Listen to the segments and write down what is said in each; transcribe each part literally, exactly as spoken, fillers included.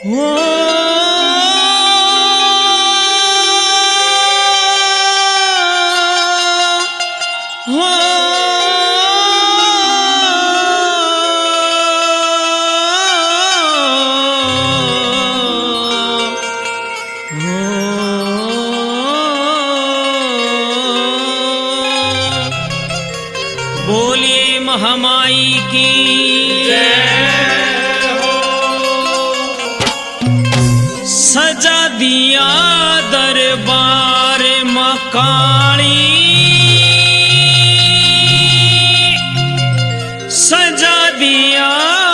बोलिए महामाई की जय हो। सजा दिया दरबार मकानी, सजा दिया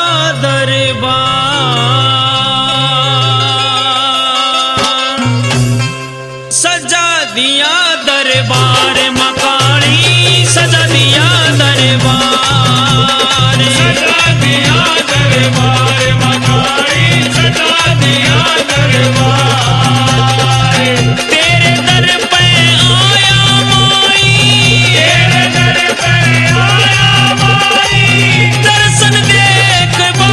दरबार, सजा दिया दरबार मकानी, सजा दिया दरबार, सजा दिया दरबार मकानी, सजा दिया दरबार। तेरे दर पे आया माई, तेरे दर पे आया माई, दर्शन देख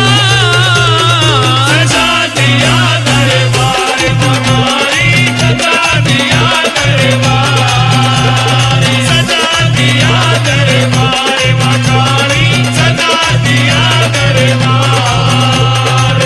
बार, सजा दिया दरबार मकानी, सजा दिया दरबार, सजा दिया दरबार मकानी, सजा दिया दरबार।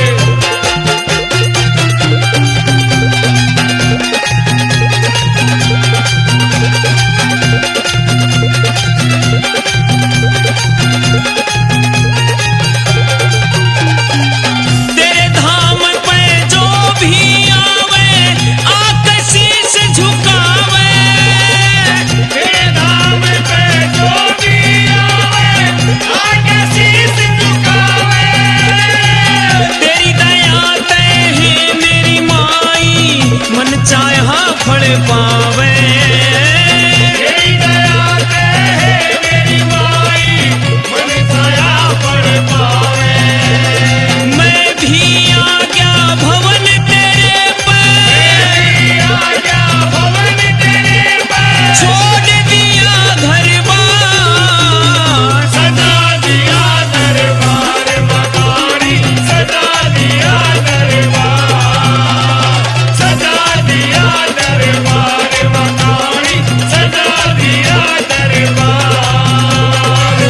तेरे धाम पे जो भी आवे आके शीश झुकावे, तेरे धाम पे जो भी आवे आके शीश झुकावे। तेरी दया ते है मेरी माई मन चाहा फल पावे, तेरी दया ते है मेरी माई मन छाया पड़ पावे। मैं भी आ गया भवन तेरे पे, आ गया भवन तेरे पे, छोड़ दिया घर बार, सजा दिया दरबार मकानी, सजा दिया दरबार, सजा दिया दरबार मकानी, सजा दिया दरबार।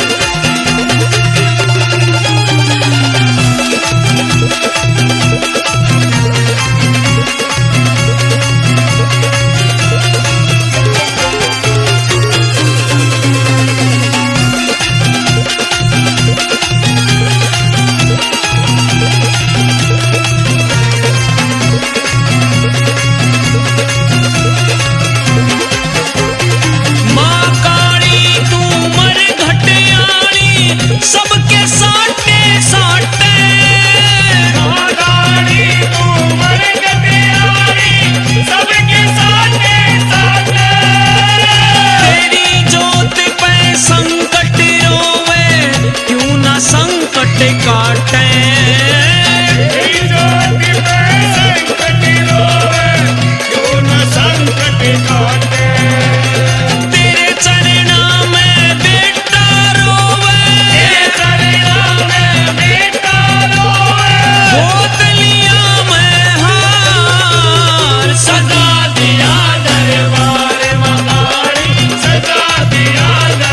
माँ काली तू मर घटियाली सबके साटे साटे, महारानी तू मर गटियारी सबके साथे साथे। तेरी जोत पे संकट रोवे क्यों ना संकट काटे, तेरी ज्योति पे संकट रोवे क्यों न संकट काटे। तेरे चरणा में बेटा रोवे, तेरे चरणा में बेटा रोवे, बोतलिया में हार, सजा दिया दरबार मकानी, सजा दिया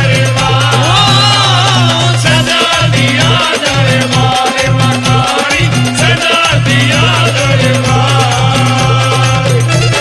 दरबार, सजा दिया दरबार मकानी, सजा दिया दरबार।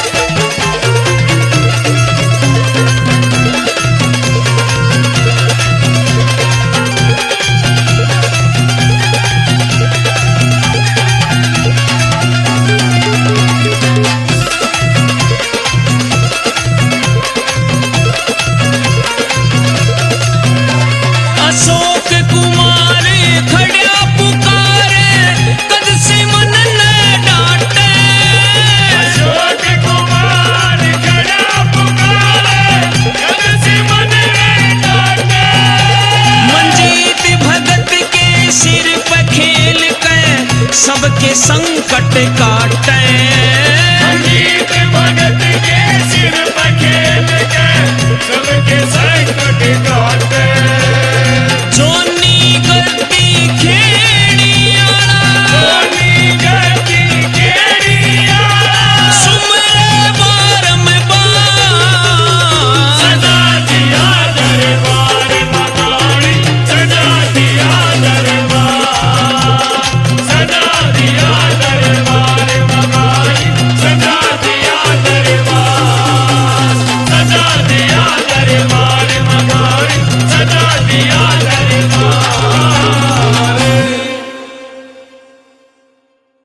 अशोक कुमार खड़ा पुकारे कद से मन न डांटे, अशोक कुमार खड़ा पुकारे कद से मन में डांटे। मंजीत भगत के सिर पे खेल के सबके संकट काटे, संगीत भगत के सिर पर खेल के सबके सर